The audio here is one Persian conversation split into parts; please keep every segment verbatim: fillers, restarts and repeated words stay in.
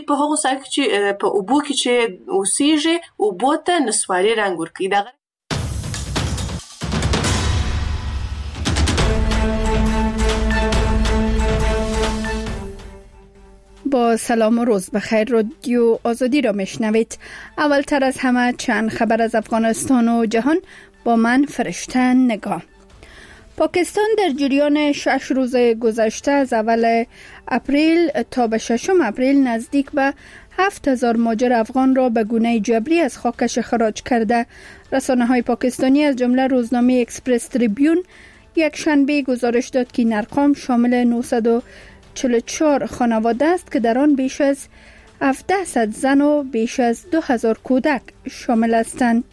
په هغو ساحو کې چې په اوبو کې چې اوسېږي اوبو ته نسواري رنګ ورکوي. دغه با سلام و روز بخیر. رادیو آزادی را میشنوید. اولتر از همه چند خبر از افغانستان و جهان با من فرشته نگاه. پاکستان در جریان شش روز گذشته از اول اپریل تا به ششم اپریل نزدیک به هفت هزار مهاجر افغان را به گونه جبری از خاکش خراج کرده. رسانه های پاکستانی از جمله روزنامه اکسپرس تریبیون یک شنبه گزارش داد که این ارقام شامل نهصد و چهل و چهار خانواده است که در آن بیش از هفتصد زن و بیش از دو هزار کودک شامل هستند.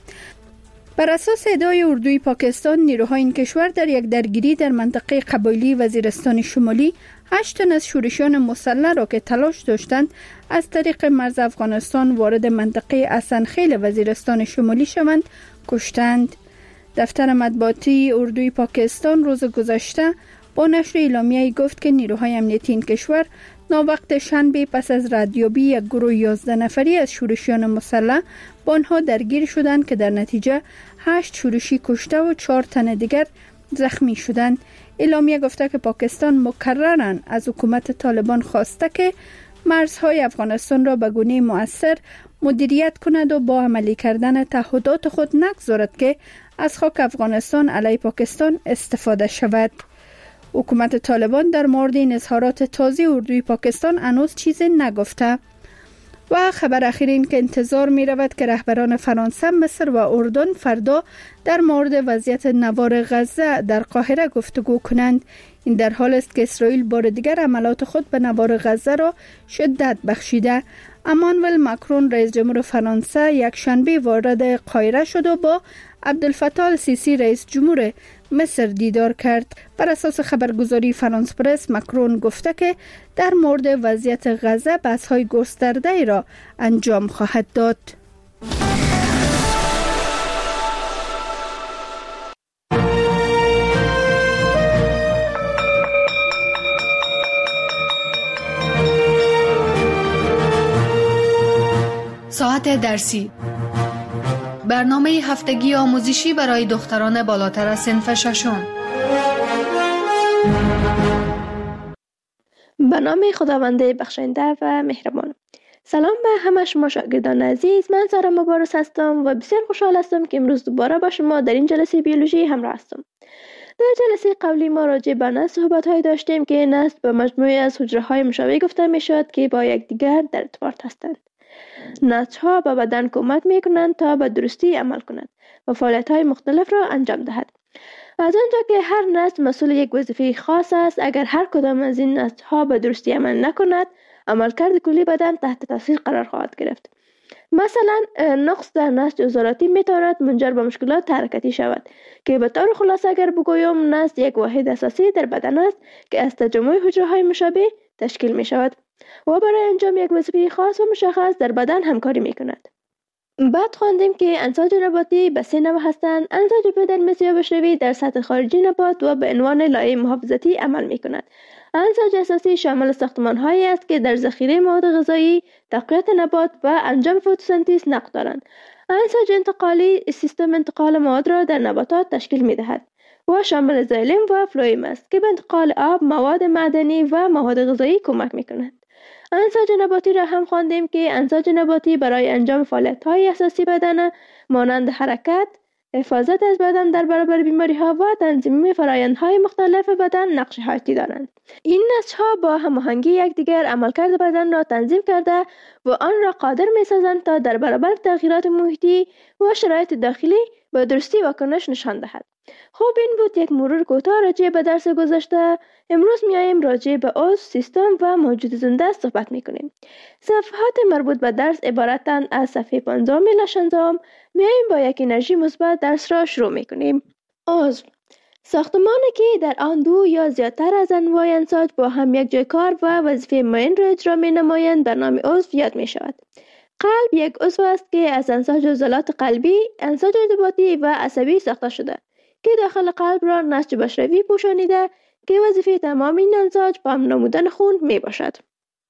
بر اساس ادعای اردوی پاکستان، نیروهای این کشور در یک درگیری در منطقه قبایلی وزیرستان شمالی هشت تن از شورشیان مسلح را که تلاش داشتند از طریق مرز افغانستان وارد منطقه اسنخیل وزیرستان شمالی شوند کشتند. دفتر مطبوعاتی اردوی پاکستان روز گذشته با نشر اعلامیه‌ای گفت که نیروهای امنیتی این کشور ناوقت شنبه پس از ردیابی یک گروه یازده نفری از شورشیان مسلح با آنها درگیر شدند که در نتیجه هشت شورشی کشته و چهار تن دیگر زخمی شدند. اعلامیه گفته که پاکستان مکرراً از حکومت طالبان خواسته که مرزهای افغانستان را به گونه مؤثر مدیریت کند و با عملی کردن تعهدات خود نگذارد که از خاک افغانستان علیه پاکستان استفاده شود. حکومت طالبان در مورد این اظهارات تازه اردوی پاکستان هنوز چیزی نگفته. و خبر اخیر این که انتظار می رود که رهبران فرانسه، مصر و اردن فردا در مورد وضعیت نوار غزه در قاهره گفتگو کنند. این در حال است که اسرائیل بار دیگر حملات خود به نوار غزه را شدت بخشیده. امانوئل ماکرون رئیس جمهور فرانسه یک شنبه وارد قاهره شد و با عبدالفتاح السیسی رئیس جمهور مصر دیدار کرد. بر اساس خبرگزاری فرانس پرس، ماکرون گفته که در مورد وضعیت غزه بحث‌های گسترده‌ای را انجام خواهد داد. ساعت درسی، برنامه هفتگی آموزشی برای دختران بالاتر از صنف ششم. به نام خداوند بخشنده و مهربان. سلام به همه شما شاگردان عزیز. من سارا مبارز هستم و بسیار خوشحال هستم که امروز دوباره با شما در این جلسه بیولوژی همراه هستم. در جلسه قبلی ما راجع به نسل صحبت‌هایی داشتیم که نسل به مجموعه از حجره‌های مشابه گفته می‌شود که با یکدیگر در ارتباط هستند. نسل‌ها به بدن کمک می‌کنند تا به درستی عمل کنند و فعالیت‌های مختلف را انجام دهد. از آنجا که هر نسل مسئول یک وظیفه خاص است، اگر هر کدام از این نسل‌ها به درستی عمل نکند، عملکرد کلی بدن تحت تاثیر قرار خواهد گرفت. مثلا نقص در نسج عضلاتی می‌تواند منجر به مشکلات حرکتی شود که به طور خلاصه اگر بگویم نسج یک واحد اساسی در بدن است که از تجمع حجره‌های مشابه تشکیل می‌شود و برای انجام یک وظیفه خاص و مشخص در بدن همکاری می‌کند. بعد خواندیم که انساج نباتی به سه نوع هستند. انساج اپیدرمیس یا بشروی در سطح خارجی نبات و به عنوان لایه محافظتی عمل می‌کند. انساج اساسی شامل ساختمان‌هایی است که در ذخیره مواد غذایی، تقویت نبات و انجام فتوسنتز نقش دارند. انساج انتقالی سیستم انتقال مواد را در نباتات تشکیل می‌دهد و شامل زایلم و فلوئیم است که به انتقال آب، مواد معدنی و مواد غذایی کمک می‌کند. انساج نباتی را هم خواندیم که انساج نباتی برای انجام فعالیت‌های اساسی بدن مانند حرکت، حفاظت از بدن در برابر بیماری‌ها و تنظیم فرآیندهای مختلف بدن نقش حیاتی دارند. این نسج‌ها با هماهنگی یکدیگر عملکرد بدن را تنظیم کرده و آن را قادر می‌سازند تا در برابر تغییرات محیطی و شرایط داخلی به درستی واکنش نشان دهد. خب این بود یک مرور کوتاه راجع به درس گذشته. امروز میایم راجع به عضو، سیستم و موجود زنده صحبت میکنیم. صفحات مربوط به درس عبارتند از صفحه پانزدهم الی شانزدهم. میایم با یک انرژی مثبت درس را شروع میکنیم. عضو، ساختمانی که در آن دو یا زیادتر از انواع انساج با هم یک جای کار و وظیفه معین را اجرا مینمایند به نام عضو یاد میشود. قلب یک عضو است که از انساج عضلات قلبی، انساج ارتباطی و عصبی ساخته شده که داخل قلب را نسج بشروی پوشانیده که وظیفه تمام این انساج پمپ نمودن خون می باشد.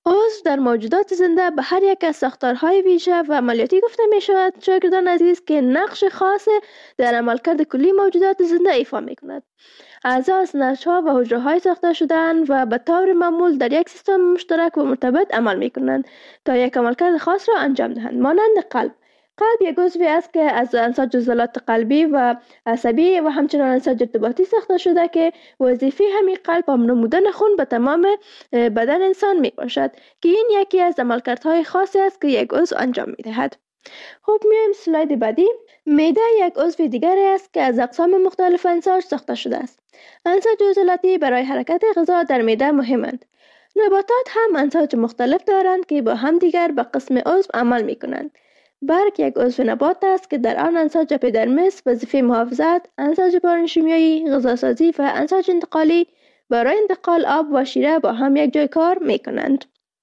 عضو در موجودات زنده به هر یک از ساختارهای ویژه و عملیاتی گفته می شود شاگردان عزیز که نقش خاص در عملکرد کلی موجودات زنده ایفا می کند. اعضا از نسج‌ها و حجره‌های ساخته شده‌اند و به طور معمول در یک سیستم مشترک و مرتبط عمل می کنند تا یک عملکرد خاص را انجام دهند. مانند قلب قلب یک عضوی است که از انساج عضلات قلبی و عصبی و همچنان انساج ارتباطی ساخته شده که وظیفه همین قلب با نمودن خون به تمام بدن انسان می باشد که این یکی از عملکردهای خاصی است که یک عضو انجام می دهد. خب میایم سلاید بعدی. معده یک عضو دیگری است که از اقسام مختلف انساج ساخته شده است. انساج عضلاتی برای حرکت غذا در معده مهمند. نباتات هم انساج مختلف دارند که با هم دیگر به قسم عضو عمل می کنند. برگ یک عضو نبات است که در آن انساج اپیدرمیس وظیفه محافظت، انساج پارنشیمیایی، غذاسازی و انساج انتقالی برای انتقال آب و شیره با هم یک جای کار می کنند.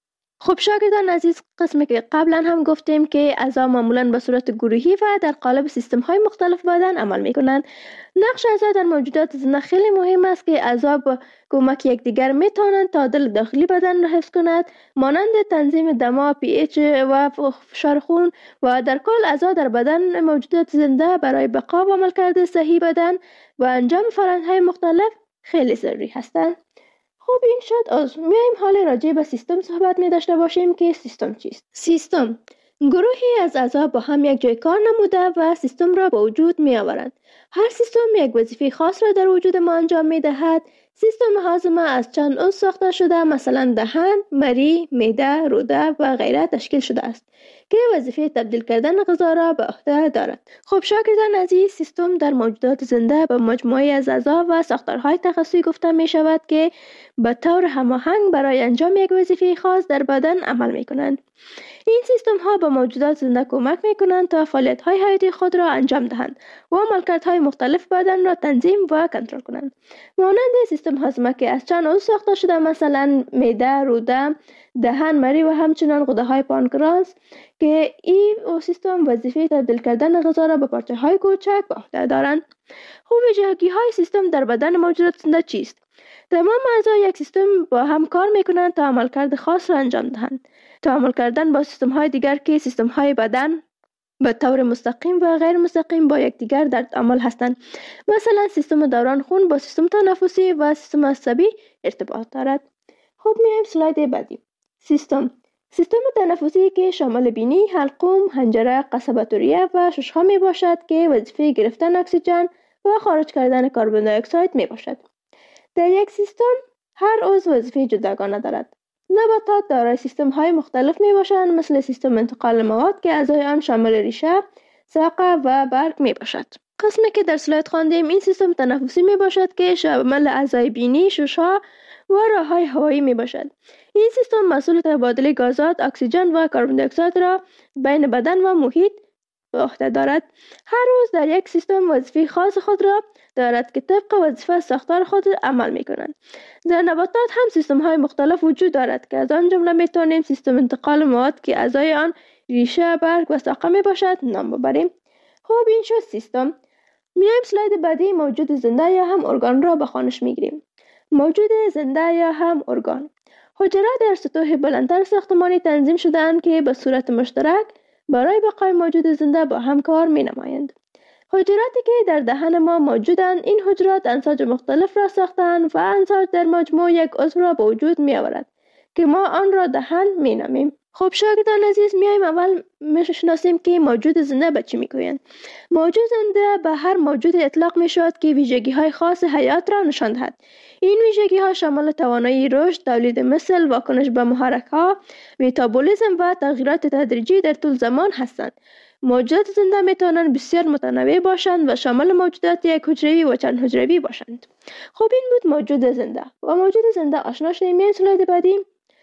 خب شاگردان عزیز، قسمی که قبلا هم گفتیم که اعضا معمولا به صورت گروهی و در قالب سیستم های مختلف بدن عمل می کنند. نقش اعضا در موجودات زنده خیلی مهم است که اعضا با کمک یکدیگر می توانند تعادل داخلی بدن را حفظ کنند، مانند تنظیم دما، پی ایچ و فشار خون و در کل اعضا در بدن موجودات زنده برای بقا و عملکرد صحیح بدن و انجام فرآیندهای مختلف خیلی ضروری هستند. خب این شد از میایم حال راجع به سیستم صحبت می داشته باشیم که سیستم چیست؟ سیستم گروهی از اعضا با هم یک جای کار نموده و سیستم را به وجود می آورند. هر سیستم یک وظیفه خاص را در وجود ما انجام می دهد. سیستم هاضمه از چند عضو ساخته شده، مثلا دهن، مری، معده، روده و غیره تشکیل شده است که وظیفه تبدیل کردن غذا را به عهده دارد. خب شاگردان عزیز، سیستم در موجودات زنده به مجموعه از اعضا و ساختارهای تخصصی گفته می شود که به طور هماهنگ برای انجام یک وظیفه خاص در بدن عمل می کنند. این سیستم ها به موجودات زنده کمک می کنند تا فعالیت های حیاتی خود را انجام دهند و عملکردهای مختلف بدن را تنظیم و کنترل کنند. مانند سیستم هاضمه که از چند عضو ساخته شده، مثلا معده، روده، دهن، مری و همچنان غده های پانکراس که این سیستم وظیفه تبدیل کردن غذا را به پارچه های کوچک به عهده دارند. خوب ویژگی های سیستم در بدن موجودات زنده چیست؟ تمام اعضای یک سیستم با هم کار میکنند تا عملکرد خاص را انجام دهند. تعامل کردن با سیستم های دیگر که سیستم های بدن به طور مستقیم و غیر مستقیم با یکدیگر در تعامل هستند. مثلا سیستم دوران خون با سیستم تنفسی و سیستم عصبی ارتباط دارد. خب میایم سلاید بعدی. سیستم سیستم تنفسی که شامل بینی، حلقوم، حنجره، قصبه توریه و ششها می باشد که وظیفه گرفتن اکسیژن و خارج کردن کربن دی اکساید می باشد. در یک سیستم هر عضو وظیفه جداگانه دارد. نباتات دارای سیستم های مختلف می باشند، مثل سیستم انتقال مواد که اعضای آن شامل ریشه، ساقه و برگ می باشد. قسمی که در سلاید خواندیم این سیستم تنفسی می باشد که شامل اعضای بینی، ششها و راههای هوایی می باشد. این سیستم مسئول تبادل گازات، اکسیژن و کربن دی اکساید را بین بدن و محیط به عهده دارد. هر عضو در یک سیستم وظیفه خاص خود را دارد که طبق وظیفه ساختار خود عمل می کنند. در نباتات هم سیستم های مختلف وجود دارد که از آن جمله می توانیم سیستم انتقال مواد که اعضای آن ریشه، برگ و ساقه می باشد نام ببریم. خب این شد سیستم. میایم سلاید بعدی، موجود زنده یا هم ارگان را به خوانش می گیریم. موجود زنده یا هم ارگان حجرات در سطوح بلندتر ساختمانی تنظیم شده‌اند که به صورت مشترک برای بقای موجود زنده با هم کار می نمایند. حجراتی که در دهن ما موجودند، این حجرات انساج مختلف را ساختند و انساج در مجموع یک عضو را به وجود می آورد که ما آن را دهن می نامیم. خب شاگردان عزیز، میایم اول میشناسیم که موجود زنده به چی میگویند. موجود زنده به هر موجود اطلاق می شود که ویژگی های خاص حیات را نشان دهد. این ویژگی ها شامل توانایی رشد، تولید مثل، واکنش به محرک ها، متابولیسم و تغییرات تدریجی در طول زمان هستند. موجودات زنده می توانند بسیار متنوع باشند و شامل موجودات یک حجروی و چند حجروی باشند. خب این بود موجود زنده. و موجود زنده آشنا شدیم. میایم سلاید بعدی.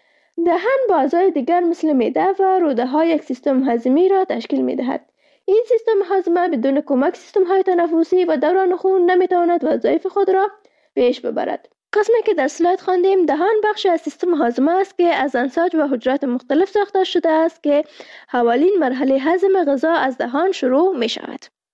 دهن با اعضای دیگر مثل معده و روده ها یک سیستم هضمی را تشکیل می دهد. این سیستم هضم بدون کمک سیستم های تنفسی و دوران خون نمی تواند وظایف خود را پیش ببرد. قسمی که در سلاید خواندیم، دهان بخشی از سیستم هاضمه است که از انساج و حجرات مختلف ساخته شده است که حوالین مرحله هضم غذا از دهان شروع می شود.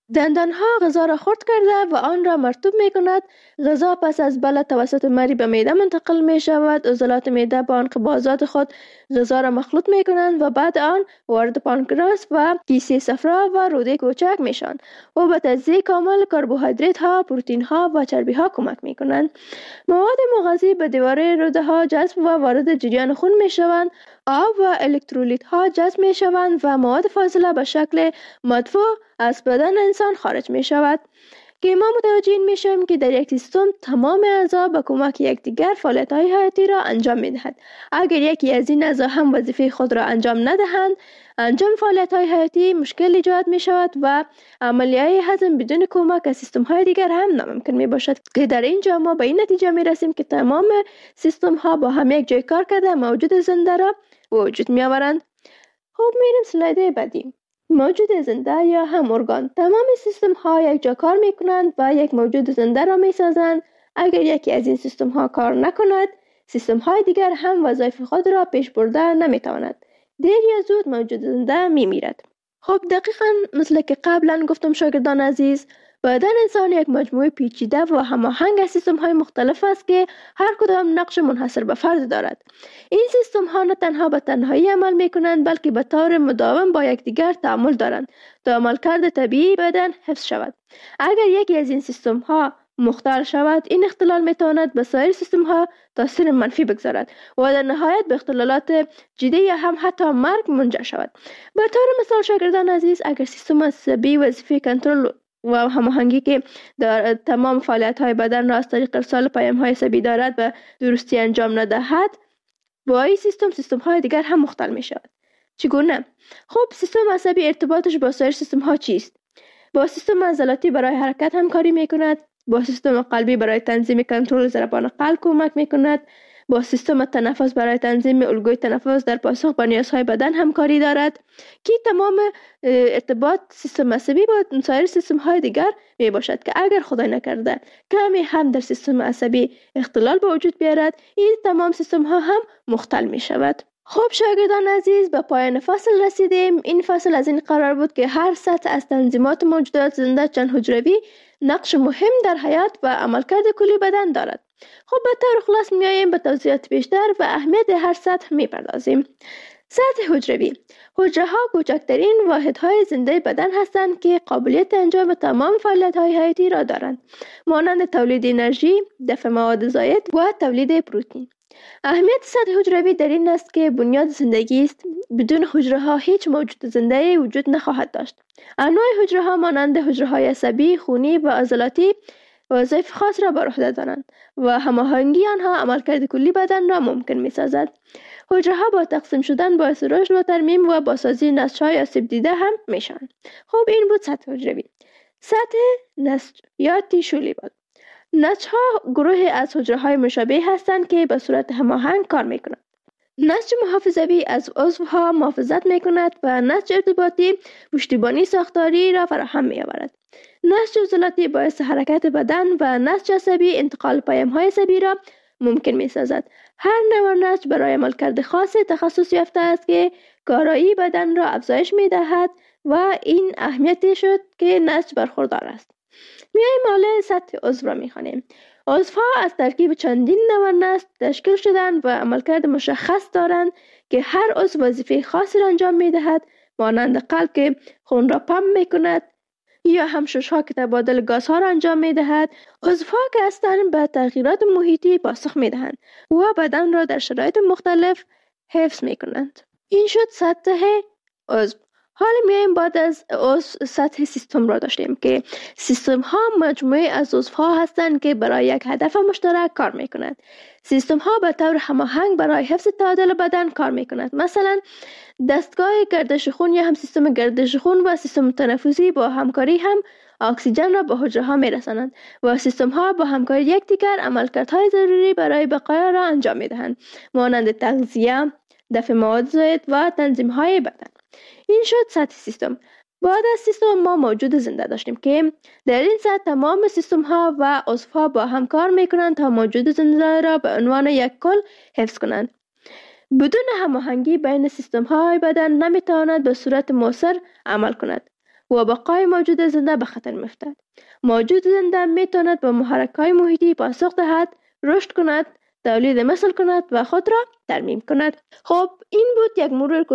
دندانها غذا را خرد کرده و آن را مرطوب می کند. غذا پس از بلع توسط مری به معده منتقل می شود. عضلات معده با انقباضات خود غذا را مخلوط می کنند و بعد آن وارد پانکراس و کیسه صفرا و روده کوچک می شوند و به تجزیه کامل کربوهیدرات ها، پروتئین ها و چربی ها کمک می کنند. مواد مغذی به دیواره روده ها جذب و وارد جریان خون می شوند. آب و الکترولیت ها جذب می شوند و مواد فاضله به شکل مدفوع از بدن انسان خارج می شود که ما متوجه می شویم که در یک سیستم تمام اعضا به کمک یکدیگر فعالیت های حیاتی را انجام می دهد. اگر یکی از این اعضا هم وظیفه خود را انجام ندهند، انجام فعالیت های حیاتی مشکل ایجاد می شود و عملیه هضم بدون کمک از سیستم های دیگر هم ناممکن می باشد که در اینجا ما به این نتیجه می رسیم که تمام سیستم ها با هم یک جای کار کرده موجود زنده را وجود می آورند. خب میریم سلاید بعدی. موجود زنده یا هم ارگان. تمام سیستم ها یک جا کار می کنند و یک موجود زنده را می سازند. اگر یکی از این سیستم ها کار نکند، سیستم های دیگر هم وظایف خود را پیش برده نمی تواند. دیر یا زود موجود زنده می میرد. خب دقیقاً مثل که قبلا گفتم شاگردان عزیز، بدن انسان یک مجموعه پیچیده و هماهنگ از سیستم های مختلف است که هر کدام نقش منحصر به فرد دارد. این سیستم ها نه تنها به تنهایی عمل می کنند بلکه به طور مداوم با یکدیگر تعامل دارند تا عملکرد طبیعی بدن حفظ شود. اگر یکی از این سیستم ها مختل شود، این اختلال می تواند به سایر سیستم ها تاثیر منفی بگذارد و در نهایت به اختلالات جدی یا هم حتی مرگ منجر شود. به طور مثال شاگردان عزیز، اگر سیستم عصبی وظیفه کنترل و هماهنگی که در تمام فعالیت های بدن را از طریق ارسال پیام های عصبی دارد به درستی انجام ندهد، با این سیستم سیستم های دیگر هم مختل می شود. چگونه؟ خب سیستم عصبی ارتباطش با سایر سیستم ها چیست؟ با سیستم عضلاتی برای حرکت همکاری می کند، با سیستم قلبی برای تنظیم کنترل ضربان قلب کمک می کند، با سیستم تنفس برای تنظیم الگوی تنفس در پاسخ به نیازهای بدن همکاری دارد که تمام ارتباط سیستم عصبی با سایر سیستم های دیگر می باشد که اگر خدای نکرده کمی هم در سیستم عصبی اختلال به وجود بیارد، این تمام سیستم ها هم مختل می شود. خب شاگردان عزیز، به پایان فصل رسیدیم. این فصل از این قرار بود که هر سطح از تنظیمات موجودات زنده چند حجروی نقش مهم در حیات و عملکرد کلی بدن دارد. خب به طور خلاص میاییم به توضیحات بیشتر و اهمیت هر سطح میپردازیم. سطح حجروی. حجره ها کوچکترین واحدهای زنده بدن هستند که قابلیت انجام تمام فعالیت‌های حیاتی را دارند، مانند تولید انرژی، دفع مواد زائد و تولید پروتئین. اهمیت سطح حجروی در این است که بنیاد زندگی است. بدون حجره ها هیچ موجود زنده وجود نخواهد داشت. انواع حجره ها مانند حجره های عصبی، خونی و عضلاتی وظایف خاص را بر عهده دارند و هماهنگی آنها عملکرد کلی بدن را ممکن می سازد. حجره ها با تقسیم شدن باعث رشد و ترمیم و بازسازی نسج‌های آسیب دیده هم میشن. خب این بود سطح حجروی. سطح نسج یا تیشو لیول. نسج ها گروه از حجره های مشابه هستند که به صورت هماهنگ کار می کنند. نسج محافظوی از عضوها محافظت می کند و نسج ارتباطی پشتیبانی ساختاری را فراهم می آورد. نسج عضلاتی باعث حرکت بدن و نسج عصبی انتقال پیام های عصبی را ممکن می سازد. هر نوع نسج برای عملکرد خاص تخصص یافته است که کارایی بدن را افزایش می دهد و این اهمیتی شد که نسج برخوردار است. میایم حالا سطح عضو را میخوانیم. عضوها از ترکیب چندین نوع نسج تشکیل شدند و عملکرد مشخص دارند که هر عضو وظیفه خاصی را انجام میدهد، مانند قلب که خون را پمپ میکند یا همششها که تبادل گازها را انجام میدهد. عضوها که هستند به تغییرات محیطی پاسخ میدهند و بدن را در شرایط مختلف حفظ میکنند. این شد سطح عضو. حالا میایم بعد از عضو سطح سیستم را داشتیم که سیستم ها مجموعه از عضوها هستند که برای یک هدف مشترک کار میکنند. سیستم ها به طور هماهنگ برای حفظ تعادل بدن کار میکنند. مثلا دستگاه گردش خون یا هم سیستم گردش خون و سیستم تنفسی با همکاری هم اکسیژن را به حجره ها میرسانند و سیستم ها با همکاری یکدیگر عملکردهای ضروری برای بقا را انجام میدهند، مانند تغذیه، دفع مواد زائد و تنظیم های بدن. این شد سطح سیستم. بعد از سیستم ما موجود زنده داشتیم که در این سطح تمام سیستم ها و عضوها با هم کار میکنند تا موجود زنده را به عنوان یک کل حفظ کنند. بدون هماهنگی بین سیستم های بدن نمیتواند به صورت مؤثر عمل کند. و بقای موجود زنده به خطر می‌افتد. موجود زنده میتواند با محرک‌های محیطی پاسخ دهد، رشد کند، تولید مثل کند و خود را ترمیم کند. خب این بود یک مرور